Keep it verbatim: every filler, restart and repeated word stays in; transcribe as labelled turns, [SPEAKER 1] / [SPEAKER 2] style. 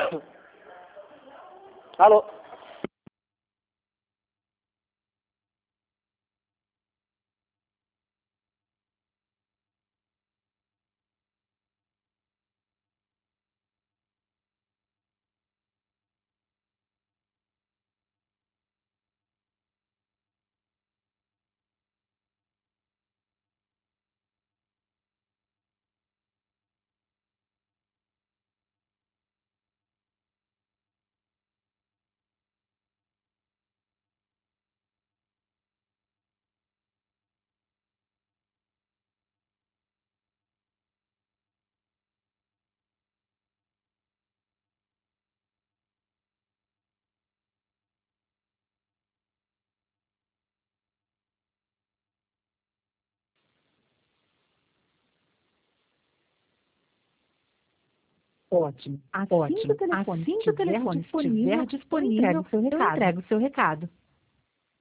[SPEAKER 1] Alô?
[SPEAKER 2] Ótimo,
[SPEAKER 3] Assim que o
[SPEAKER 2] ótimo.
[SPEAKER 3] telefone
[SPEAKER 2] Assim que o
[SPEAKER 3] estiver
[SPEAKER 2] telefone
[SPEAKER 3] disponível,
[SPEAKER 2] estiver
[SPEAKER 3] eu entrego
[SPEAKER 2] disponível,
[SPEAKER 3] o seu
[SPEAKER 2] eu
[SPEAKER 3] recado.
[SPEAKER 2] entrego o seu recado.